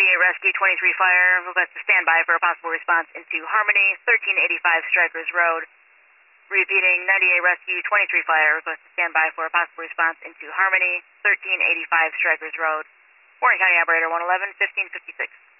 98 Rescue 23 Fire, request to stand by for a possible response into Harmony, 1385 Strikers Road. Repeating, 98 Rescue 23 Fire, request to stand by for a possible response into Harmony, 1385 Strikers Road. Warren County Operator 111, 1556.